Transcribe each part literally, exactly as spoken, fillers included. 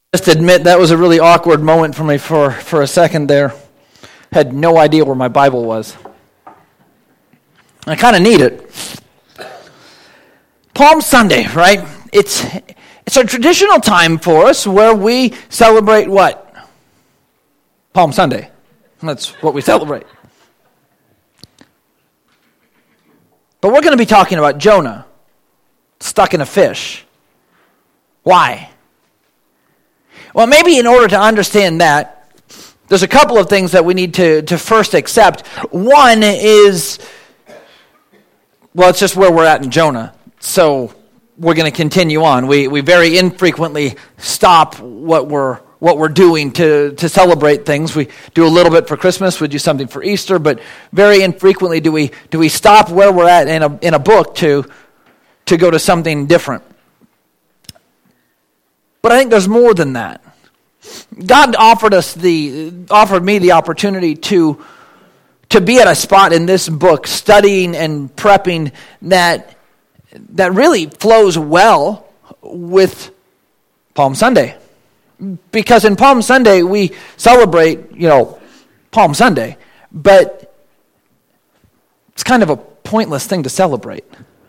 Just admit that was a really awkward moment for me for, for a second there. Had no idea where my Bible was. I kind of need it. Palm Sunday, right? It's it's a traditional time for us where we celebrate what? Palm Sunday. That's what we celebrate. But we're going to be talking about Jonah stuck in a fish. Why? Well, maybe in order to understand that, there's a couple of things that we need to, to first accept. One is, well, it's just where we're at in Jonah. So we're going to continue on. We we very infrequently stop what we're what we're doing to, to celebrate things. We do a little bit for Christmas, we do something for Easter, but very infrequently do we do we stop where we're at in a in a book to to go to something different. But I think there's more than that. God offered us the offered me the opportunity to to be at a spot in this book, studying and prepping that that really flows well with Palm Sunday. Because in Palm Sunday we celebrate, you know, Palm Sunday, but it's kind of a pointless thing to celebrate.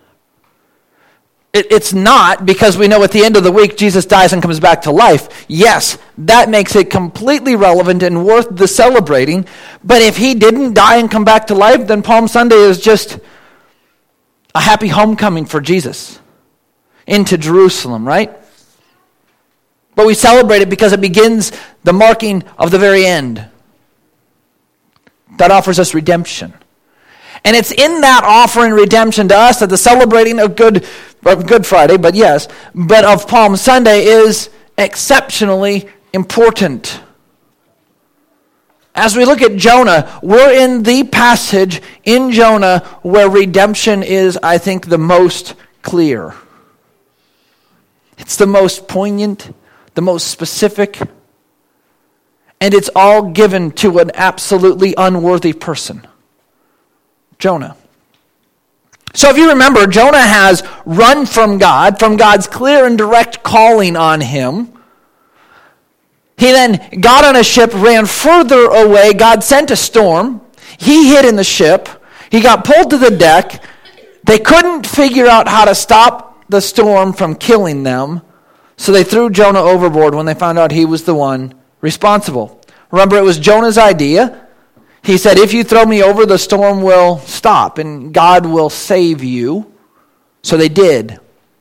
It's not, because we know at the end of the week Jesus dies and comes back to life. Yes, that makes it completely relevant and worth the celebrating. But if he didn't die and come back to life, then Palm Sunday is just a happy homecoming for Jesus into Jerusalem, right? But we celebrate it because it begins the marking of the very end. That offers us redemption. And it's in that offering redemption to us that the celebrating of Good, of Good Friday, but yes, but of Palm Sunday is exceptionally important. As we look at Jonah, we're in the passage in Jonah where redemption is, I think, the most clear. It's the most poignant, the most specific, and it's all given to an absolutely unworthy person. Jonah. So if you remember, Jonah has run from God, from God's clear and direct calling on him. He then got on a ship, ran further away. God sent a storm. He hid in the ship. He got pulled to the deck. They couldn't figure out how to stop the storm from killing them. So they threw Jonah overboard when they found out he was the one responsible. Remember, it was Jonah's idea. He said, if you throw me over, the storm will stop and God will save you. So they did.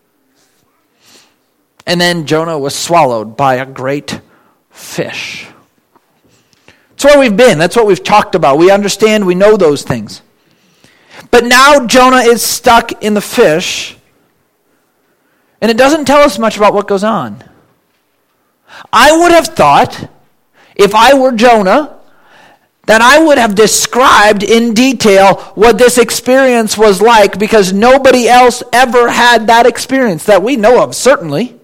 And then Jonah was swallowed by a great fish. That's where we've been. That's what we've talked about. We understand, we know those things. But now Jonah is stuck in the fish, and it doesn't tell us much about what goes on. I would have thought, if I were Jonah, that I would have described in detail what this experience was like, because nobody else ever had that experience that we know of, certainly.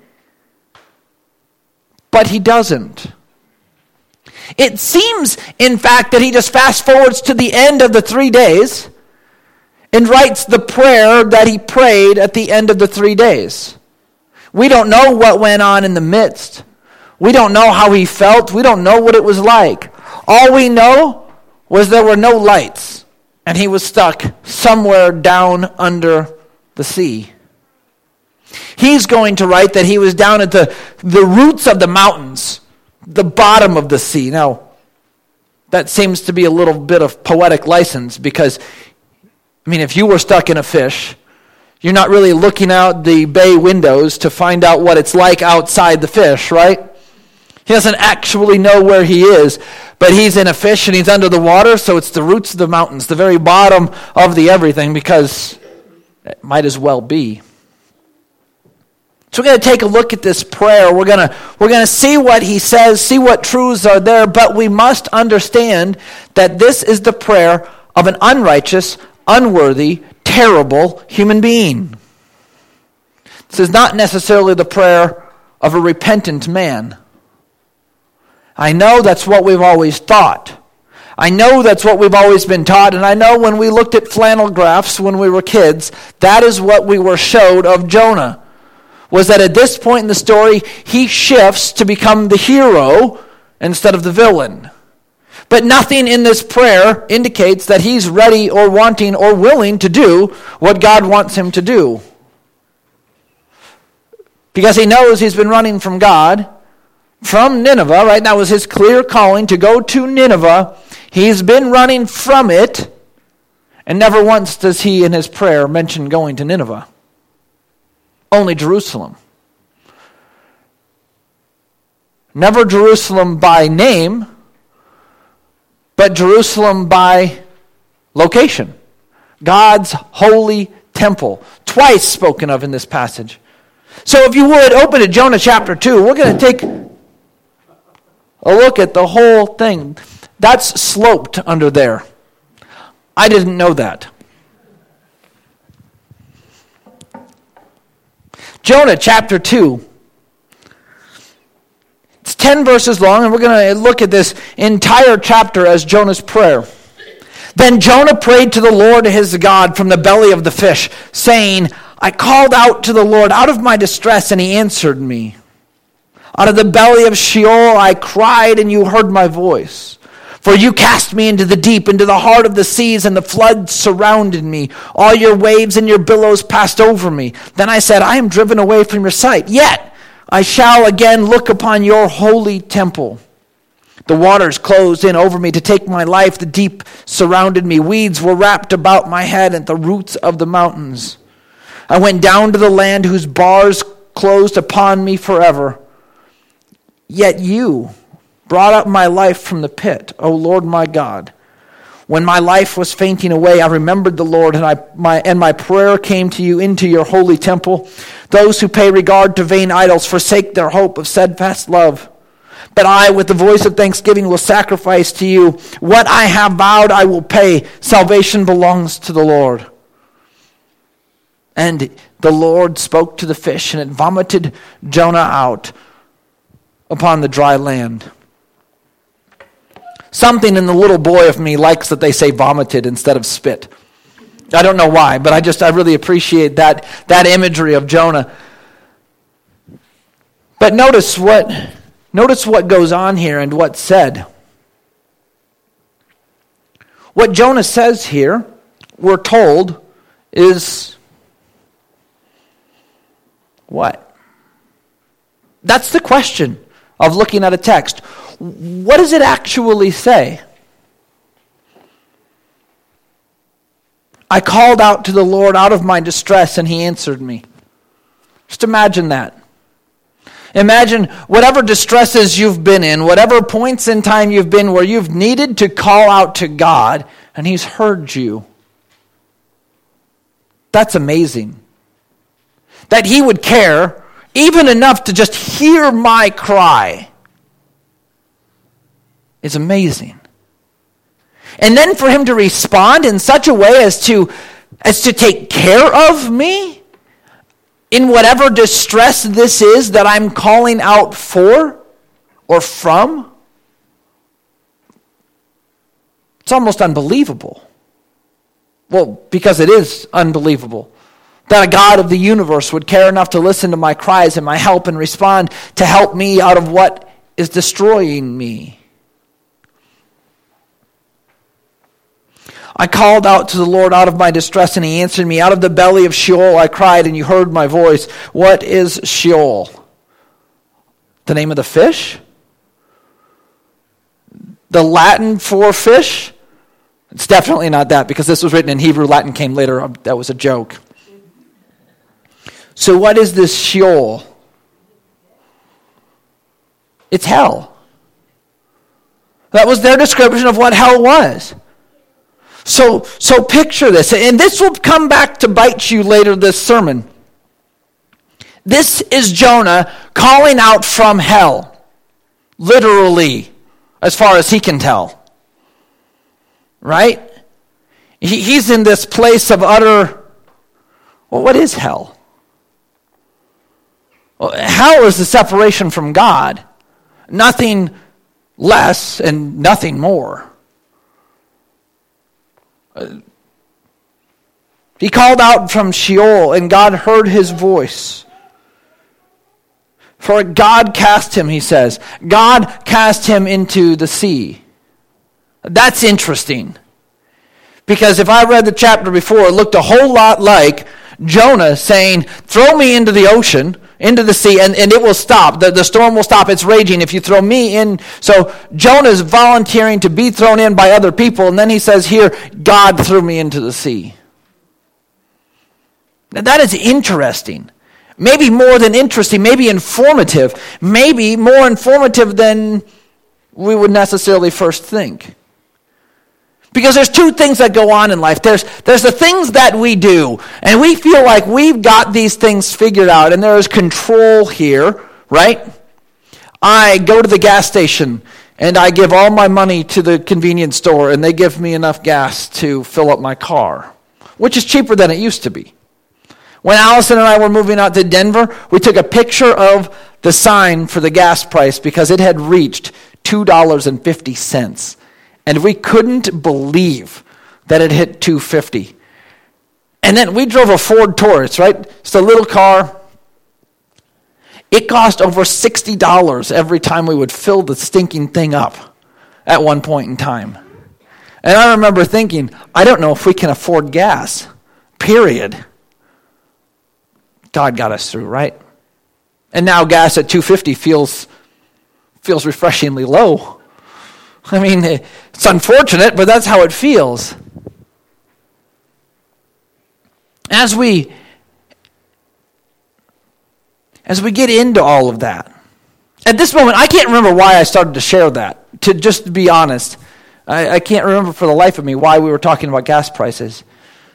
But he doesn't. It seems, in fact, that he just fast forwards to the end of the three days and writes the prayer that he prayed at the end of the three days. We don't know what went on in the midst. We don't know how he felt. We don't know what it was like. All we know was there were no lights, and he was stuck somewhere down under the sea. He's going to write that he was down at the, the roots of the mountains, the bottom of the sea. Now, that seems to be a little bit of poetic license, because, I mean, if you were stuck in a fish, you're not really looking out the bay windows to find out what it's like outside the fish, right? He doesn't actually know where he is, but he's in a fish and he's under the water, so it's the roots of the mountains, the very bottom of the everything, because it might as well be. So we're going to take a look at this prayer. We're going to we're going to see what he says, see what truths are there, but we must understand that this is the prayer of an unrighteous, unworthy, terrible human being. This is not necessarily the prayer of a repentant man. I know that's what we've always thought. I know that's what we've always been taught, and I know when we looked at flannel graphs when we were kids, that is what we were showed of Jonah. was that at this point in the story, he shifts to become the hero instead of the villain. But nothing in this prayer indicates that he's ready or wanting or willing to do what God wants him to do. Because he knows he's been running from God, from Nineveh, right? That was his clear calling to go to Nineveh. He's been running from it, and never once does he in his prayer mention going to Nineveh. Only Jerusalem. Never Jerusalem by name, but Jerusalem by location. God's holy temple. Twice spoken of in this passage. So if you would, open to Jonah chapter two. We're going to take a look at the whole thing. That's sloped under there. I didn't know that. Jonah chapter two. It's ten verses long, and we're going to look at this entire chapter as Jonah's prayer. Then Jonah prayed to the Lord his God from the belly of the fish, saying, I called out to the Lord out of my distress, and he answered me. Out of the belly of Sheol I cried, and you heard my voice. For you cast me into the deep, into the heart of the seas, and the floods surrounded me. All your waves and your billows passed over me. Then I said, I am driven away from your sight. Yet I shall again look upon your holy temple. The waters closed in over me to take my life. The deep surrounded me. Weeds were wrapped about my head at the roots of the mountains. I went down to the land whose bars closed upon me forever. Yet you brought up my life from the pit, O Lord my God. When my life was fainting away, I remembered the Lord, and I my and my prayer came to you into your holy temple. Those who pay regard to vain idols forsake their hope of steadfast love. But I, with the voice of thanksgiving, will sacrifice to you. What I have vowed, I will pay. Salvation belongs to the Lord. And the Lord spoke to the fish, and it vomited Jonah out upon the dry land. Something in the little boy of me likes that they say vomited instead of spit. I don't know why, but I just, I really appreciate that, that imagery of Jonah. But notice what, notice what goes on here and what's said. What Jonah says here, we're told, is what? That's the question of looking at a text. What does it actually say? I called out to the Lord out of my distress, and he answered me. Just imagine that. Imagine whatever distresses you've been in, whatever points in time you've been where you've needed to call out to God, and he's heard you. That's amazing. That he would care even enough to just hear my cry. Is amazing. And then for him to respond in such a way as to as to take care of me in whatever distress this is that I'm calling out for or from, it's almost unbelievable. Well, because it is unbelievable that a God of the universe would care enough to listen to my cries and my help and respond to help me out of what is destroying me. I called out to the Lord out of my distress, and he answered me. Out of the belly of Sheol I cried, and you heard my voice. What is Sheol? The name of the fish? The Latin for fish? It's definitely not that, because this was written in Hebrew. Latin came later. That was a joke. So what is this Sheol? It's hell. That was their description of what hell was. So, so picture this, and this will come back to bite you later this sermon. This is Jonah calling out from hell, literally, as far as he can tell. Right? He, he's in this place of utter, well, what is hell? Well, hell is the separation from God. Nothing less and nothing more. Uh, he called out from Sheol, and God heard his voice. For God cast him, he says. God cast him into the sea. That's interesting. Because if I read the chapter before, it looked a whole lot like Jonah saying, throw me into the ocean, into the sea, and, and it will stop. The, the storm will stop. It's raging if you throw me in. So Jonah's volunteering to be thrown in by other people, and then he says here, God threw me into the sea. Now that is interesting. Maybe more than interesting, maybe informative. Maybe more informative than we would necessarily first think. Because there's two things that go on in life. There's, there's the things that we do, and we feel like we've got these things figured out, and there is control here, right? I go to the gas station, and I give all my money to the convenience store, and they give me enough gas to fill up my car, which is cheaper than it used to be. When Allison and I were moving out to Denver, we took a picture of the sign for the gas price because it had reached two dollars and fifty cents. And we couldn't believe that it hit two dollars and fifty cents. And then we drove a Ford Taurus, right? It's a little car. It cost over sixty dollars every time we would fill the stinking thing up at one point in time. And I remember thinking, I don't know if we can afford gas, period. God got us through, right? And now gas at two dollars and fifty cents feels, feels refreshingly low. I mean, it's unfortunate, but that's how it feels. As we, as we get into all of that, at this moment, I can't remember why I started to share that, to just be honest. I, I can't remember for the life of me why we were talking about gas prices.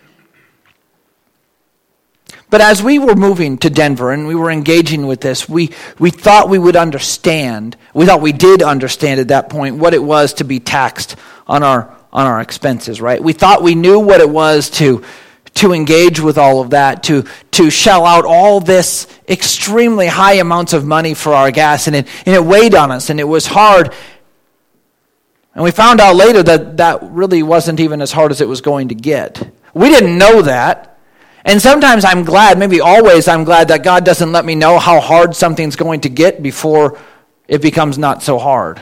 But as we were moving to Denver and we were engaging with this, we, we thought we would understand, we thought we did understand at that point what it was to be taxed on our on our expenses, right? We thought we knew what it was to, to engage with all of that, to, to shell out all this extremely high amounts of money for our gas, and it, and it weighed on us, and it was hard. And we found out later that that really wasn't even as hard as it was going to get. We didn't know that. And sometimes I'm glad, maybe always I'm glad that God doesn't let me know how hard something's going to get before it becomes not so hard.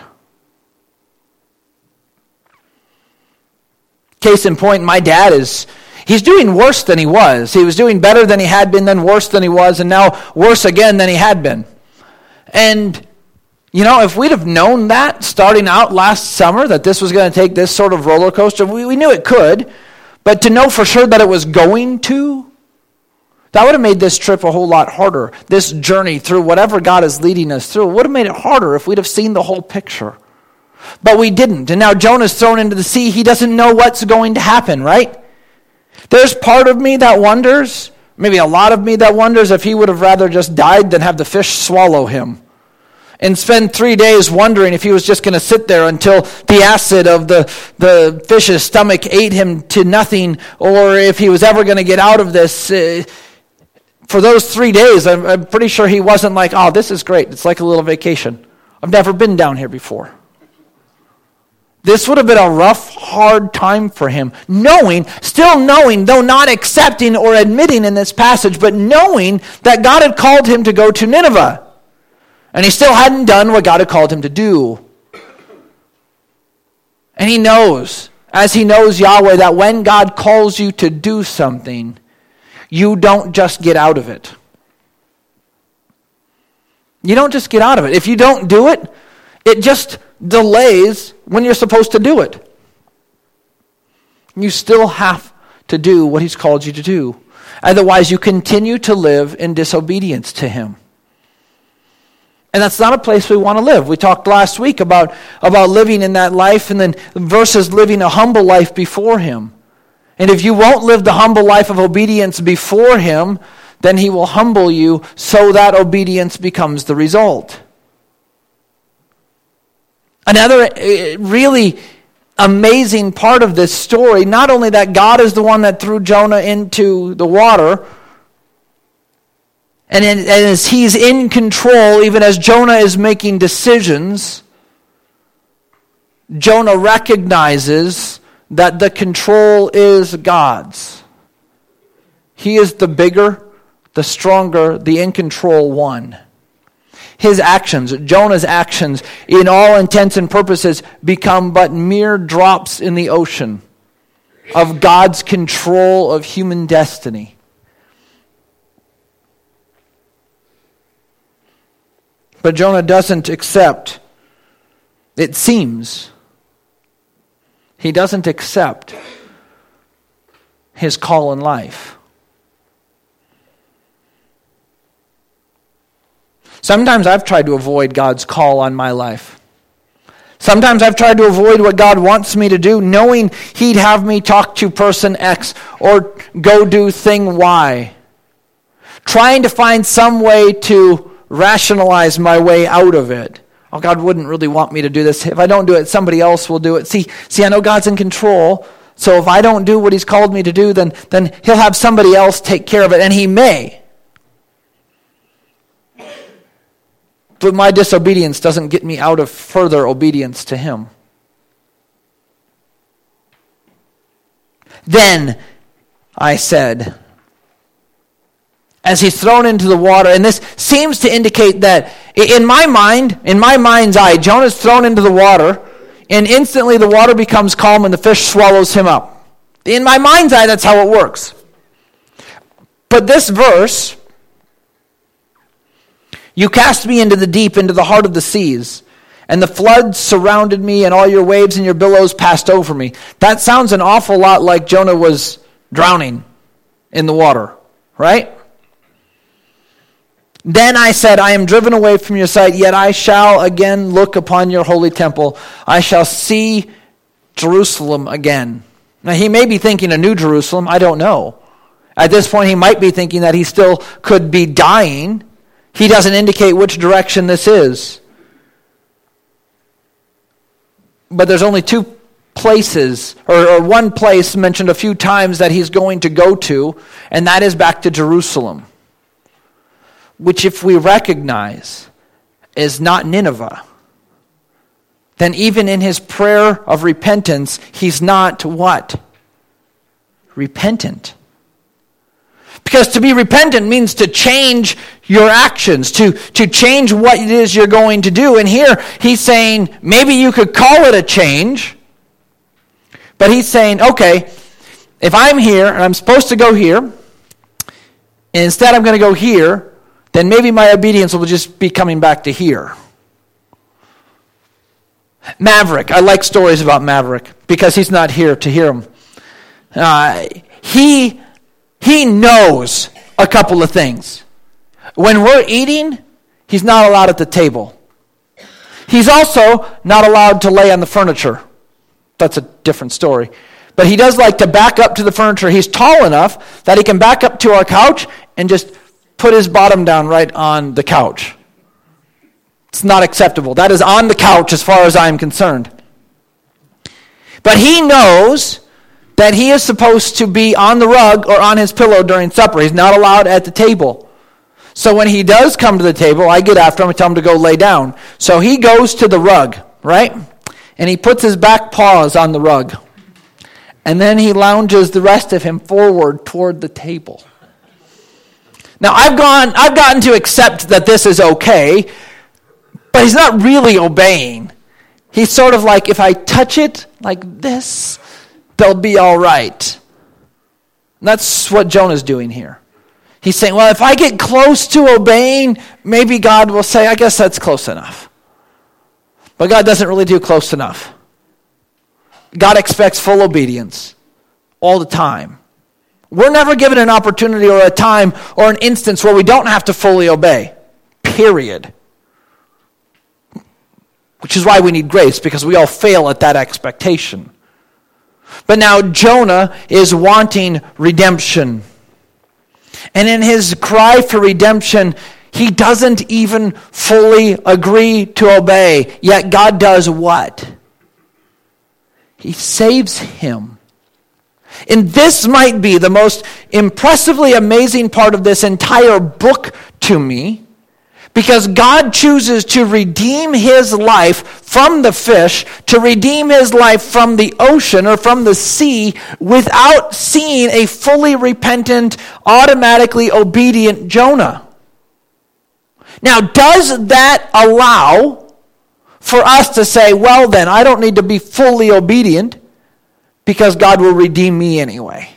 Case in point, my dad is, he's doing worse than he was. He was doing better than he had been, then worse than he was, and now worse again than he had been. And, you know, if we'd have known that starting out last summer, that this was going to take this sort of roller coaster, we, we knew it could, but to know for sure that it was going to, that would have made this trip a whole lot harder. This journey through whatever God is leading us through would have made it harder if we'd have seen the whole picture. But we didn't. And now Jonah's thrown into the sea. He doesn't know what's going to happen, right? There's part of me that wonders, maybe a lot of me that wonders if he would have rather just died than have the fish swallow him. And spend three days wondering if he was just going to sit there until the acid of the, the fish's stomach ate him to nothing, or if he was ever going to get out of this. Uh, For those three days, I'm, I'm pretty sure he wasn't like, oh, this is great. It's like a little vacation. I've never been down here before. This would have been a rough, hard time for him. Knowing, still knowing, though not accepting or admitting in this passage, but knowing that God had called him to go to Nineveh. And he still hadn't done what God had called him to do. And he knows, as he knows Yahweh, that when God calls you to do something, you don't just get out of it. You don't just get out of it. If you don't do it, it just delays when you're supposed to do it. You still have to do what he's called you to do. Otherwise, you continue to live in disobedience to him. And that's not a place we want to live. We talked last week about, about living in that life and then versus living a humble life before him. And if you won't live the humble life of obedience before him, then he will humble you so that obedience becomes the result. Another really amazing part of this story, not only that God is the one that threw Jonah into the water, and, in, and as he's in control, even as Jonah is making decisions, Jonah recognizes that the control is God's. He is the bigger, the stronger, the in control one. his actions, Jonah's actions, in all intents and purposes, become but mere drops in the ocean of God's control of human destiny. But Jonah doesn't accept, it seems, he doesn't accept his call in life. Sometimes I've tried to avoid God's call on my life. Sometimes I've tried to avoid what God wants me to do, knowing He'd have me talk to person X or go do thing Y. Trying to find some way to rationalize my way out of it. Oh, God wouldn't really want me to do this. If I don't do it, somebody else will do it. See, see, I know God's in control, so if I don't do what He's called me to do, then, then He'll have somebody else take care of it, and He may. But my disobedience doesn't get me out of further obedience to Him. Then I said, as he's thrown into the water, and this seems to indicate that in my mind, in my mind's eye, Jonah's thrown into the water, and instantly the water becomes calm and the fish swallows him up. In my mind's eye, that's how it works. But this verse, you cast me into the deep, into the heart of the seas, and the floods surrounded me, and all your waves and your billows passed over me. That sounds an awful lot like Jonah was drowning in the water, right? Then I said, I am driven away from your sight, yet I shall again look upon your holy temple. I shall see Jerusalem again. Now he may be thinking a new Jerusalem, I don't know. At this point he might be thinking that he still could be dying. He doesn't indicate which direction this is. But there's only two places, or, or one place mentioned a few times that he's going to go to, and that is back to Jerusalem. Which if we recognize is not Nineveh, then even in his prayer of repentance, he's not what? Repentant. Because to be repentant means to change your actions, to, to change what it is you're going to do. And here he's saying, maybe you could call it a change, but he's saying, okay, if I'm here and I'm supposed to go here, and instead I'm going to go here, then maybe my obedience will just be coming back to here. Maverick, I like stories about Maverick because he's not here to hear them. Uh, he... He knows a couple of things. When we're eating, he's not allowed at the table. He's also not allowed to lay on the furniture. That's a different story. But he does like to back up to the furniture. He's tall enough that he can back up to our couch and just put his bottom down right on the couch. It's not acceptable. That is on the couch as far as I'm concerned. But he knows that he is supposed to be on the rug or on his pillow during supper. He's not allowed at the table. So when he does come to the table, I get after him and tell him to go lay down. So he goes to the rug, right? And he puts his back paws on the rug. And then he lounges the rest of him forward toward the table. Now I've gone, I've gotten to accept that this is okay, but he's not really obeying. He's sort of like, if I touch it like this, they'll be all right. And that's what Jonah's doing here. He's saying, well, if I get close to obeying, maybe God will say, I guess that's close enough. But God doesn't really do close enough. God expects full obedience all the time. We're never given an opportunity or a time or an instance where we don't have to fully obey. Period. Which is why we need grace, because we all fail at that expectation. But now Jonah is wanting redemption. And in his cry for redemption, he doesn't even fully agree to obey. Yet God does what? He saves him. And this might be the most impressively amazing part of this entire book to me, because God chooses to redeem his life from the fish, to redeem his life from the ocean or from the sea, without seeing a fully repentant, automatically obedient Jonah. Now, does that allow for us to say, well then, I don't need to be fully obedient because God will redeem me anyway?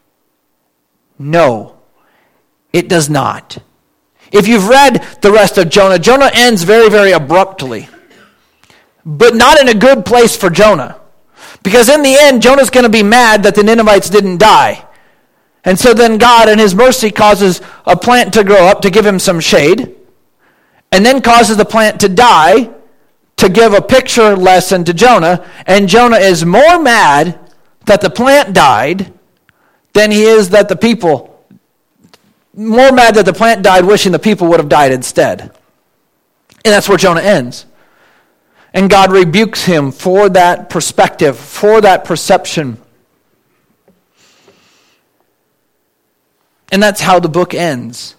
No, it does not. If you've read the rest of Jonah, Jonah ends very, very abruptly. But not in a good place for Jonah. Because in the end, Jonah's going to be mad that the Ninevites didn't die. And so then God, in his mercy, causes a plant to grow up to give him some shade. And then causes the plant to die to give a picture lesson to Jonah. And Jonah is more mad that the plant died than he is that the people, more mad that the plant died, wishing the people would have died instead. And that's where Jonah ends. And God rebukes him for that perspective, for that perception. And that's how the book ends.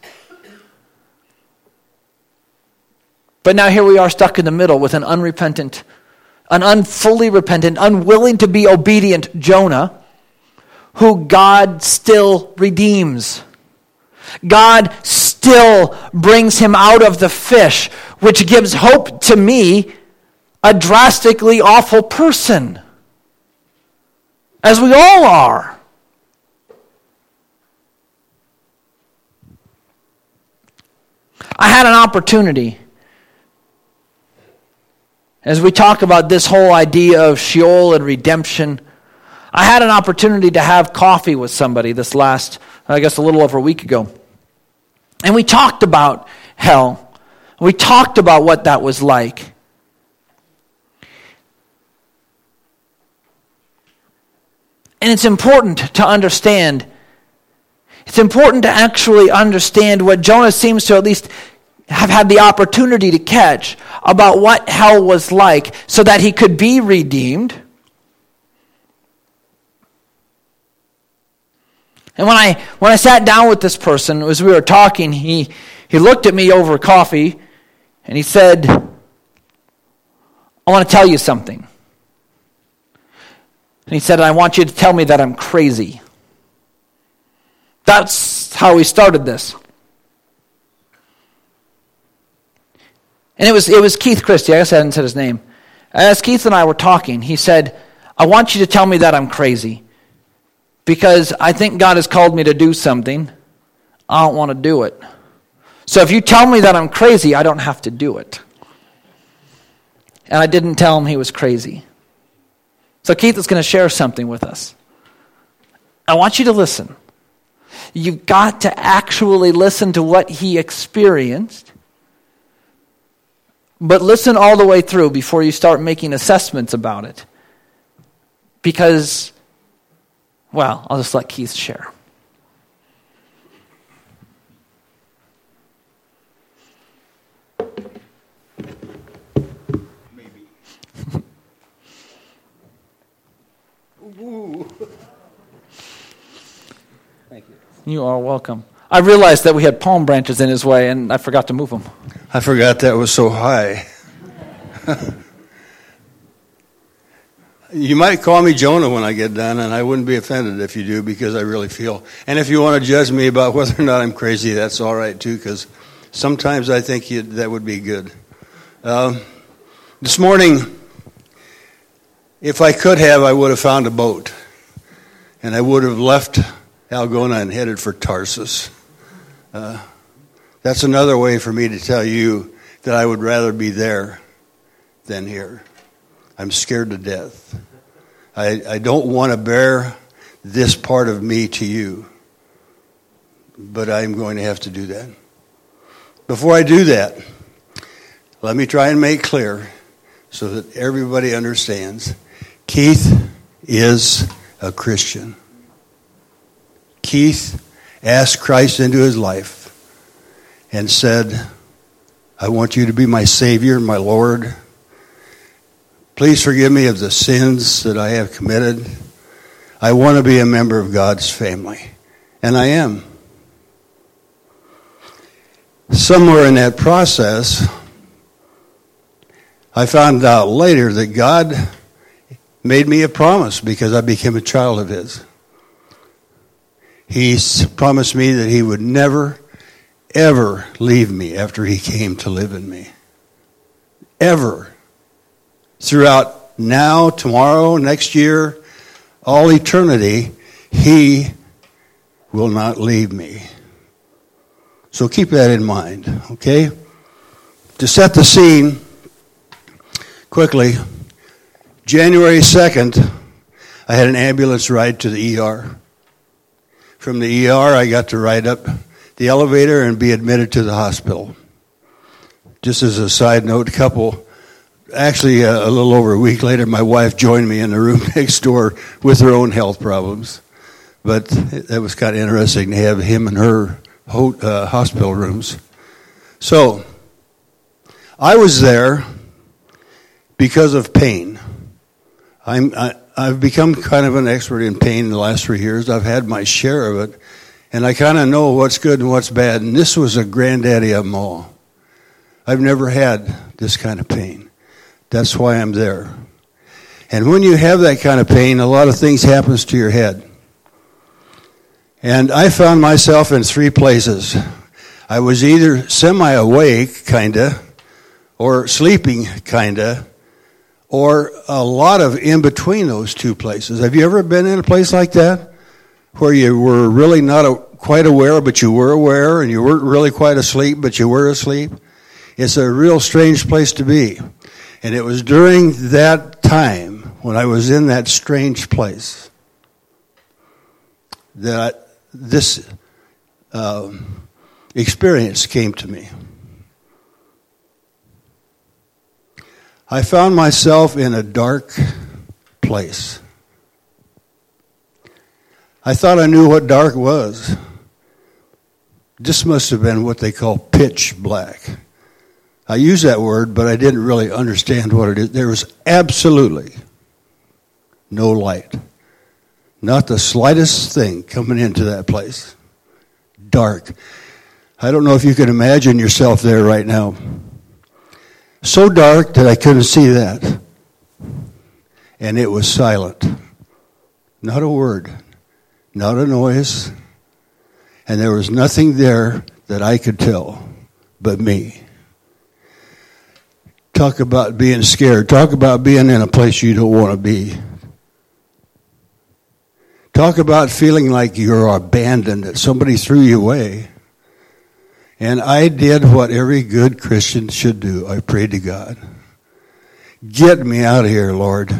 But now here we are stuck in the middle with an unrepentant, an unfully repentant, unwilling to be obedient Jonah, who God still redeems. God still brings him out of the fish, which gives hope to me, a drastically awful person, as we all are. I had an opportunity, as we talk about this whole idea of Sheol and redemption, I had an opportunity to have coffee with somebody this last, I guess a little over a week ago. And we talked about hell. We talked about what that was like. And it's important to understand. It's important to actually understand what Jonah seems to at least have had the opportunity to catch about what hell was like so that he could be redeemed. And when I when I sat down with this person, as we were talking, he, he looked at me over coffee and he said, I want to tell you something. And he said, I want you to tell me that I'm crazy. That's how he started this. And it was it was Keith Christie. I guess I hadn't said his name. As Keith and I were talking, he said, I want you to tell me that I'm crazy. Because I think God has called me to do something. I don't want to do it. So if you tell me that I'm crazy, I don't have to do it. And I didn't tell him he was crazy. So Keith is going to share something with us. I want you to listen. You've got to actually listen to what he experienced. But listen all the way through before you start making assessments about it. Because, well, I'll just let Keith share. Maybe. Ooh. Thank you. You are welcome. I realized that we had palm branches in his way, and I forgot to move them. I forgot that was so high. You might call me Jonah when I get done, and I wouldn't be offended if you do, because I really feel. And if you want to judge me about whether or not I'm crazy, that's all right too, because sometimes I think you, that would be good. Um, this morning, if I could have, I would have found a boat, and I would have left Algona and headed for Tarsus. Uh, that's another way for me to tell you that I would rather be there than here. I'm scared to death. I, I don't want to bear this part of me to you, but I'm going to have to do that. Before I do that, let me try and make clear so that everybody understands. Keith is a Christian. Keith asked Christ into his life and said, I want you to be my Savior, my Lord. Please forgive me of the sins that I have committed. I want to be a member of God's family. And I am. Somewhere in that process, I found out later that God made me a promise because I became a child of his. He promised me that he would never, ever leave me after he came to live in me. Ever. Throughout now, tomorrow, next year, all eternity, he will not leave me. So keep that in mind, okay? To set the scene, quickly, January second, I had an ambulance ride to the E R. From the E R, I got to ride up the elevator and be admitted to the hospital. Just as a side note, a couple, actually uh, a little over a week later, my wife joined me in the room next door with her own health problems. But that was kind of interesting to have him and her ho- uh, hospital rooms. So, I was there because of pain. I'm, I, I've become kind of an expert in pain in the last three years. I've had my share of it, and I kind of know what's good and what's bad, and this was a granddaddy of them all. I've never had this kind of pain. That's why I'm there. And when you have that kind of pain, a lot of things happens to your head. And I found myself in three places. I was either semi-awake, kind of, or sleeping, kind of, or a lot of in between those two places. Have you ever been in a place like that where you were really not a, quite aware, but you were aware, and you weren't really quite asleep, but you were asleep? It's a real strange place to be. And it was during that time when I was in that strange place that this uh, experience came to me. I found myself in a dark place. I thought I knew what dark was. This must have been what they call pitch black. I use that word, but I didn't really understand what it is. There was absolutely no light. Not the slightest thing coming into that place. Dark. I don't know if you can imagine yourself there right now. So dark that I couldn't see that. And it was silent. Not a word. Not a noise. And there was nothing there that I could tell but me. Talk about being scared. Talk about being in a place you don't want to be. Talk about feeling like you're abandoned, that somebody threw you away. And I did what every good Christian should do. I prayed to God. Get me out of here, Lord.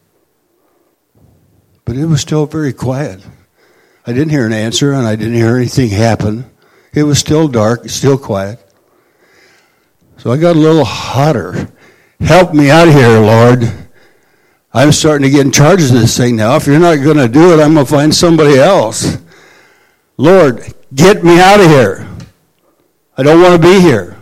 But it was still very quiet. I didn't hear an answer, and I didn't hear anything happen. It was still dark, still quiet. So I got a little hotter. Help me out of here, Lord. I'm starting to get in charge of this thing now. If you're not going to do it, I'm going to find somebody else. Lord, get me out of here. I don't want to be here.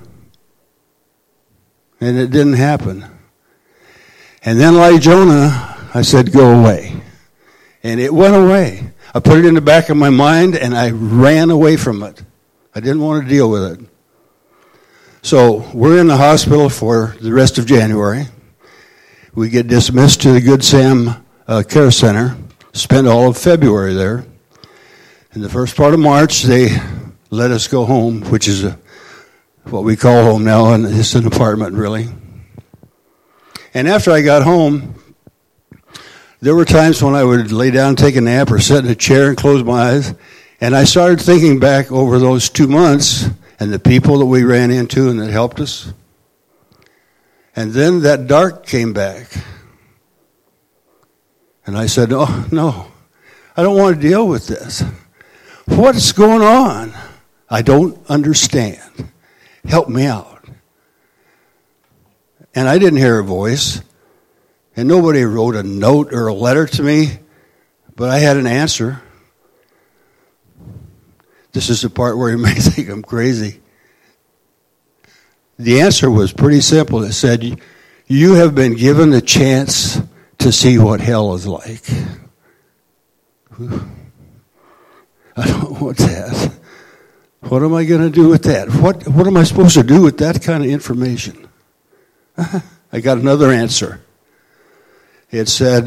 And it didn't happen. And then like Jonah, I said, go away. And it went away. I put it in the back of my mind, and I ran away from it. I didn't want to deal with it. So we're in the hospital for the rest of January. We get dismissed to the Good Sam uh, Care Center. Spent all of February there. In the first part of March, they let us go home, which is a, what we call home now, and it's an apartment, really. And after I got home, there were times when I would lay down, take a nap, or sit in a chair and close my eyes. And I started thinking back over those two months and the people that we ran into and that helped us. And then that dark came back. And I said, oh, no, I don't want to deal with this. What's going on? I don't understand. Help me out. And I didn't hear a voice. And nobody wrote a note or a letter to me. But I had an answer. This is the part where you may think I'm crazy. The answer was pretty simple. It said, you have been given the chance to see what hell is like. I don't want that. What am I going to do with that? What, what am I supposed to do with that kind of information? I got another answer. It said,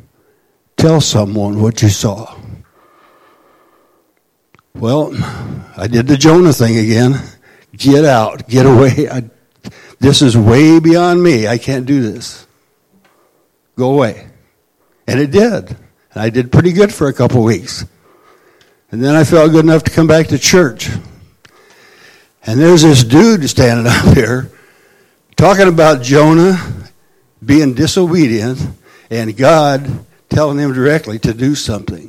tell someone what you saw. Well, I did the Jonah thing again. Get out. Get away. I, this is way beyond me. I can't do this. Go away. And it did. And I did pretty good for a couple weeks. And then I felt good enough to come back to church. And there's this dude standing up here talking about Jonah being disobedient and God telling him directly to do something.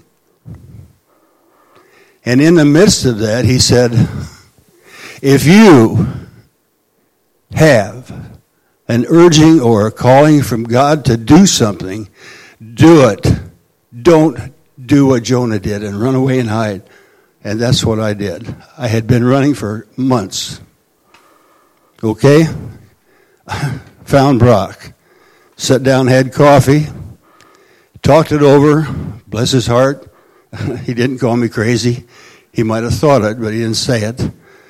And in the midst of that, he said, if you have an urging or a calling from God to do something, do it. Don't do what Jonah did and run away and hide. And that's what I did. I had been running for months. Okay? Found Brock. Sat down, had coffee, talked it over, bless his heart. He didn't call me crazy. He might have thought it, but he didn't say it.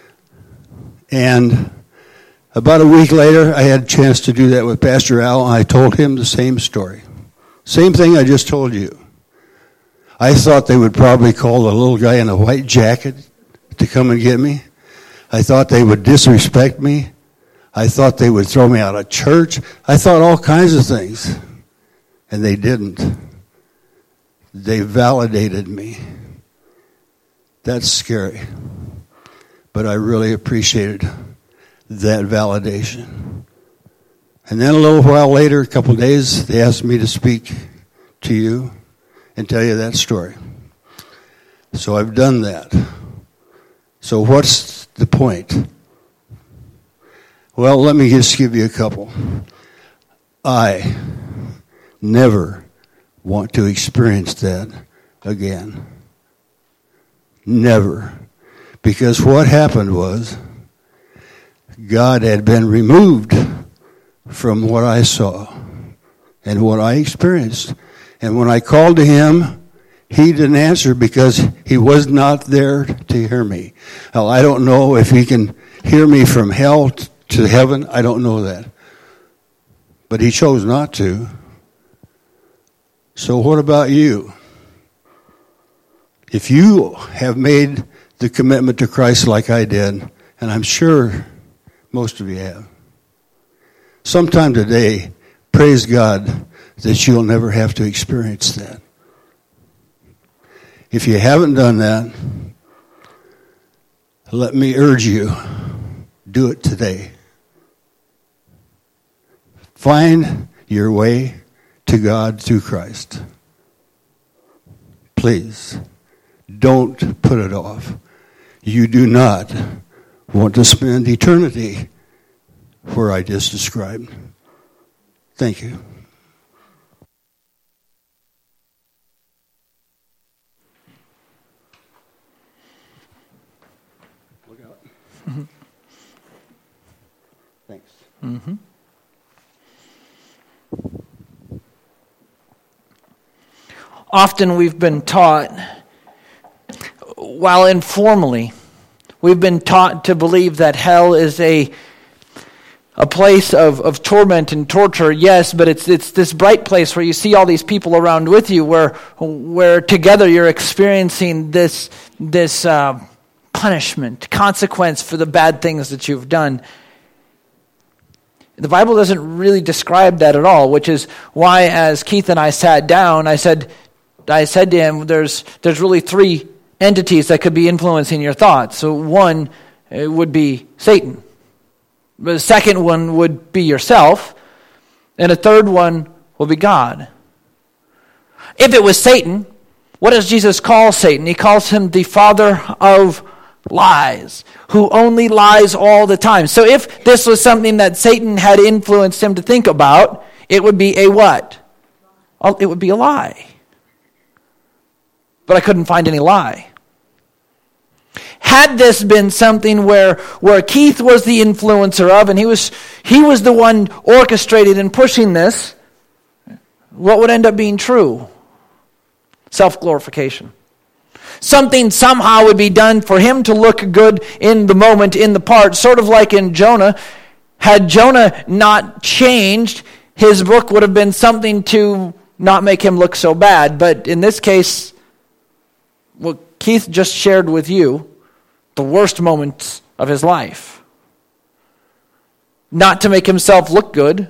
And about a week later, I had a chance to do that with Pastor Al, and I told him the same story. Same thing I just told you. I thought they would probably call the little guy in a white jacket to come and get me. I thought they would disrespect me. I thought they would throw me out of church. I thought all kinds of things. And they didn't. They validated me. That's scary. But I really appreciated that validation. And then a little while later, a couple of days, they asked me to speak to you and tell you that story. So I've done that. So what's the point? Well, let me just give you a couple. I never want to experience that again. Never. Because what happened was God had been removed from what I saw and what I experienced. And when I called to him, he didn't answer because he was not there to hear me. Now, I don't know if he can hear me from hell to heaven. I don't know that. But he chose not to. So what about you? If you have made the commitment to Christ like I did, and I'm sure most of you have, sometime today, praise God that you'll never have to experience that. If you haven't done that, let me urge you, do it today. Find your way to God through Christ. Please, don't put it off. You do not want to spend eternity where I just described. Thank you. Look out. Mm-hmm. Thanks. Mm-hmm. Often we've been taught, while informally, we've been taught to believe that hell is a a place of, of torment and torture, yes, but it's it's this bright place where you see all these people around with you, where where together you're experiencing this this uh, punishment, consequence for the bad things that you've done. The Bible doesn't really describe that at all, which is why, as Keith and I sat down, I said, I said to him, "There's there's really three entities that could be influencing your thoughts. So one it would be Satan. The second one would be yourself. And a third one will be God." If it was Satan, what does Jesus call Satan? He calls him the father of lies, who only lies all the time. So if this was something that Satan had influenced him to think about, it would be a what? It would be a lie. But I couldn't find any lie. Had this been something where, where Keith was the influencer of, and he was he was the one orchestrating and pushing this, what would end up being true? Self-glorification. Something somehow would be done for him to look good in the moment, in the part, sort of like in Jonah. Had Jonah not changed, his book would have been something to not make him look so bad. But in this case, what Keith just shared with you the worst moments of his life. Not to make himself look good,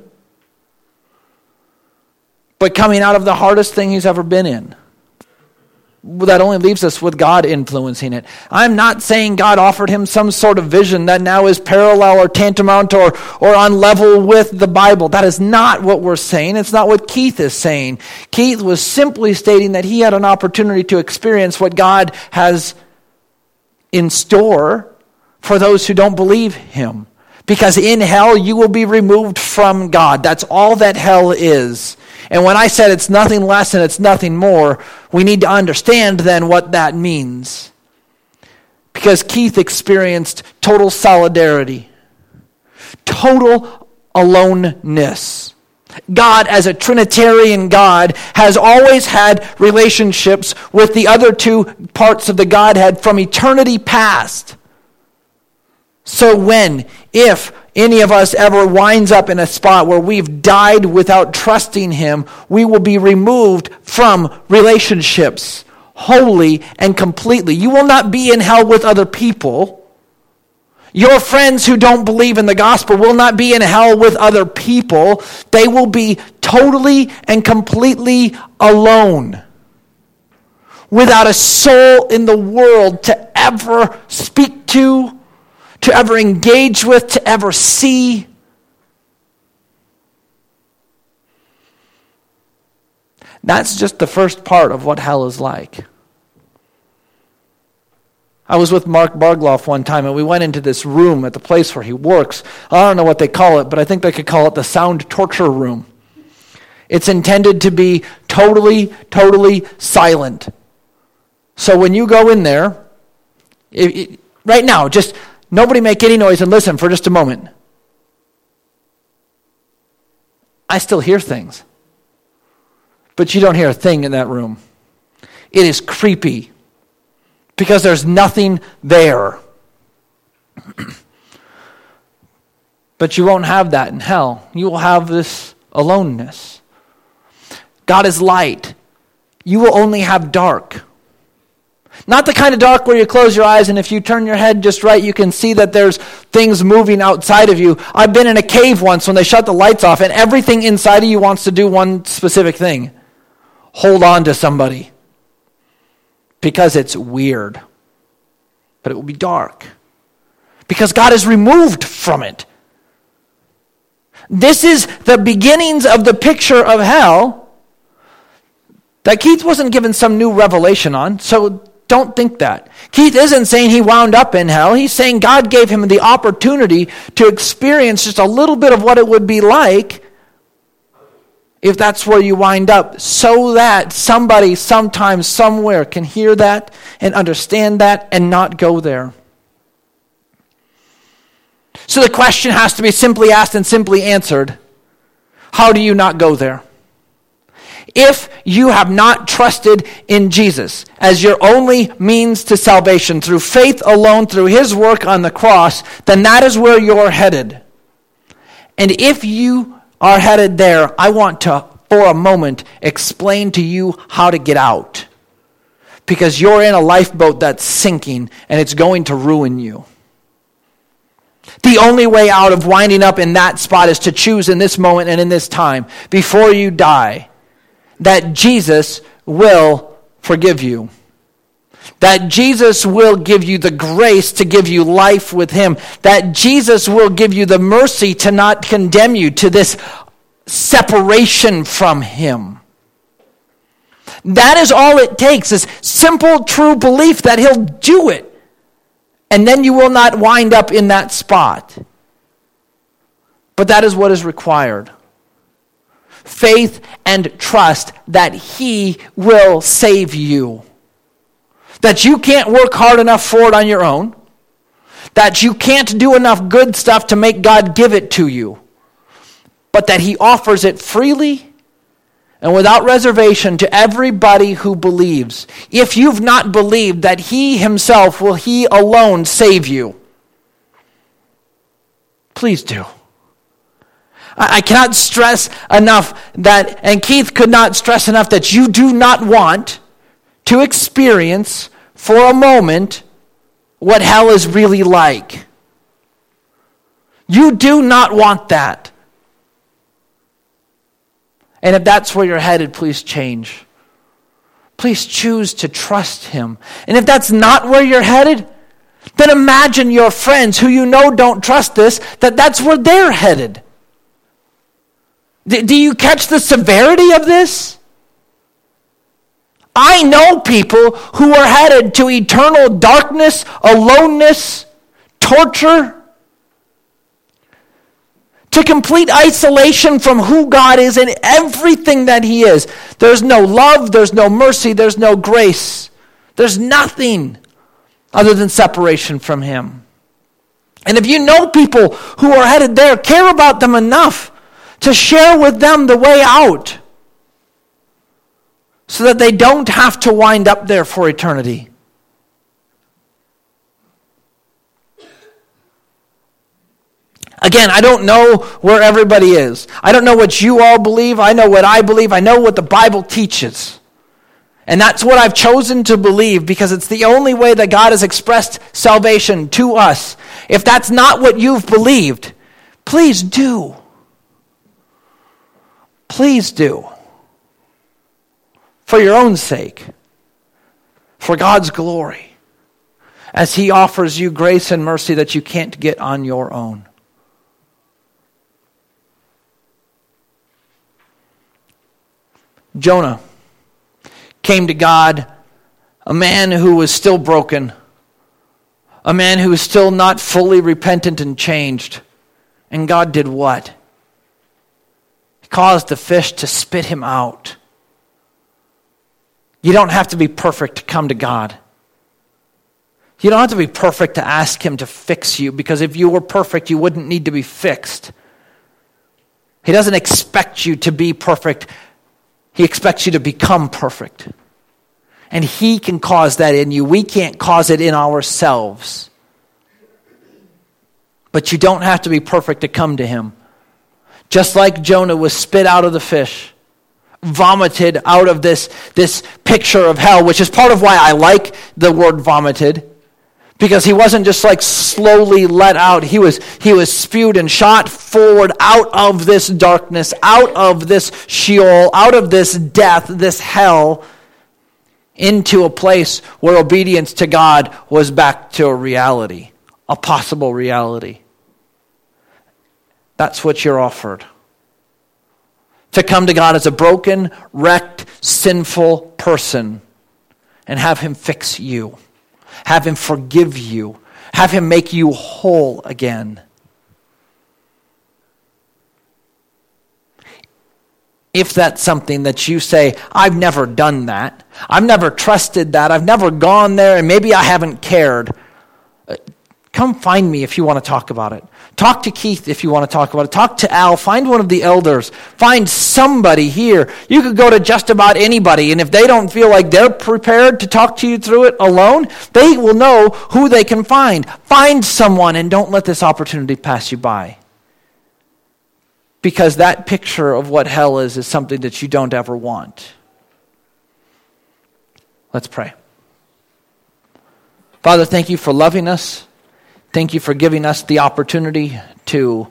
but coming out of the hardest thing he's ever been in. That only leaves us with God influencing it. I'm not saying God offered him some sort of vision that now is parallel or tantamount or, or on level with the Bible. That is not what we're saying. It's not what Keith is saying. Keith was simply stating that he had an opportunity to experience what God has in store for those who don't believe him. Because in hell, you will be removed from God. That's all that hell is. And when I said it's nothing less and it's nothing more, we need to understand then what that means. Because Keith experienced total solidarity, total aloneness. God, as a Trinitarian God, has always had relationships with the other two parts of the Godhead from eternity past. So when, if any of us ever winds up in a spot where we've died without trusting him, we will be removed from relationships wholly and completely. You will not be in hell with other people. Your friends who don't believe in the gospel will not be in hell with other people. They will be totally and completely alone, without a soul in the world to ever speak to, to ever engage with, to ever see. That's just the first part of what hell is like. I was with Mark Bargloff one time, and we went into this room at the place where he works. I don't know what they call it, but I think they could call it the sound torture room. It's intended to be totally, totally silent. So when you go in there, it, it, right now, just nobody make any noise and listen for just a moment. I still hear things. But you don't hear a thing in that room. It is creepy. Because there's nothing there. But you won't have that in hell. You will have this aloneness. God is light. You will only have dark. Not the kind of dark where you close your eyes and if you turn your head just right, you can see that there's things moving outside of you. I've been in a cave once when they shut the lights off and everything inside of you wants to do one specific thing. Hold on to somebody. Because it's weird. But it will be dark. Because God is removed from it. This is the beginnings of the picture of hell that Keith wasn't given some new revelation on. So don't think that. Keith isn't saying he wound up in hell. He's saying God gave him the opportunity to experience just a little bit of what it would be like if that's where you wind up, so that somebody sometime somewhere can hear that and understand that and not go there. So the question has to be simply asked and simply answered. How do you not go there? If you have not trusted in Jesus as your only means to salvation, through faith alone, through his work on the cross, then that is where you're headed. And if you are headed there, I want to, for a moment, explain to you how to get out. Because you're in a lifeboat that's sinking, and it's going to ruin you. The only way out of winding up in that spot is to choose in this moment and in this time, before you die, that Jesus will forgive you. That Jesus will give you the grace to give you life with him. That Jesus will give you the mercy to not condemn you to this separation from him. That is all it takes, is simple, true belief that he'll do it. And then you will not wind up in that spot. But that is what is required. Faith and trust that he will save you. That you can't work hard enough for it on your own. That you can't do enough good stuff to make God give it to you. But that he offers it freely and without reservation to everybody who believes. If you've not believed that he himself will he alone save you, please do. I cannot stress enough that, and Keith could not stress enough, that you do not want to experience for a moment what hell is really like. You do not want that. And if that's where you're headed, please change. Please choose to trust him. And if that's not where you're headed, then imagine your friends who you know don't trust this, that that's where they're headed. D- do you catch the severity of this? I know people who are headed to eternal darkness, aloneness, torture, to complete isolation from who God is and everything that he is. There's no love, there's no mercy, there's no grace. There's nothing other than separation from him. And if you know people who are headed there, care about them enough to share with them the way out so that they don't have to wind up there for eternity. Again, I don't know where everybody is. I don't know what you all believe. I know what I believe. I know what the Bible teaches. And that's what I've chosen to believe because it's the only way that God has expressed salvation to us. If that's not what you've believed, please do. Please do. For your own sake. For God's glory. As he offers you grace and mercy that you can't get on your own. Jonah came to God, a man who was still broken, a man who was still not fully repentant and changed. And God did what? He caused the fish to spit him out. You don't have to be perfect to come to God. You don't have to be perfect to ask him to fix you, because if you were perfect, you wouldn't need to be fixed. He doesn't expect you to be perfect. He expects you to become perfect. And he can cause that in you. We can't cause it in ourselves. But you don't have to be perfect to come to him. Just like Jonah was spit out of the fish, vomited out of this, this picture of hell, which is part of why I like the word vomited. Because he wasn't just like slowly let out. He was, he was spewed and shot forward out of this darkness, out of this Sheol, out of this death, this hell, into a place where obedience to God was back to a reality, a possible reality. That's what you're offered. To come to God as a broken, wrecked, sinful person and have him fix you. Have him forgive you. Have him make you whole again. If that's something that you say, I've never done that. I've never trusted that. I've never gone there, and maybe I haven't cared. Come find me if you want to talk about it. Talk to Keith if you want to talk about it. Talk to Al. Find one of the elders. Find somebody here. You could go to just about anybody, and if they don't feel like they're prepared to talk to you through it alone, they will know who they can find. Find someone, and don't let this opportunity pass you by. Because that picture of what hell is is something that you don't ever want. Let's pray. Father, thank you for loving us. Thank you for giving us the opportunity to,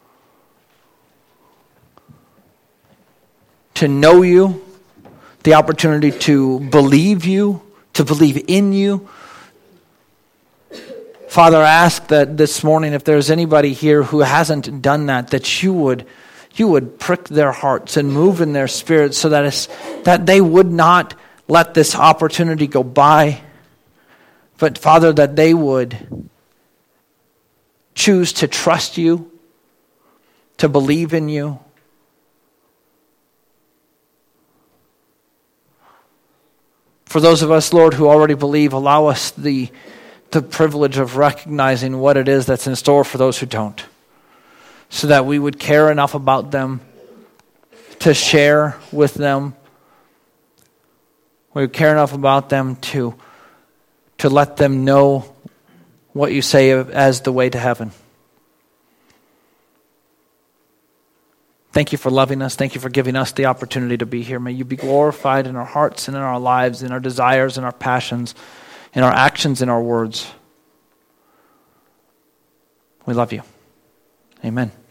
to know you, the opportunity to believe you, to believe in you. Father, I ask that this morning, if there's anybody here who hasn't done that, that you would, you would prick their hearts and move in their spirits so that, it's, that they would not let this opportunity go by, but Father, that they would choose to trust you, to believe in you. For those of us, Lord, who already believe, allow us the, the privilege of recognizing what it is that's in store for those who don't, so that we would care enough about them to share with them. We would care enough about them to, to let them know what you say as the way to heaven. Thank you for loving us. Thank you for giving us the opportunity to be here. May you be glorified in our hearts and in our lives, in our desires and our passions, in our actions and our words. We love you. Amen.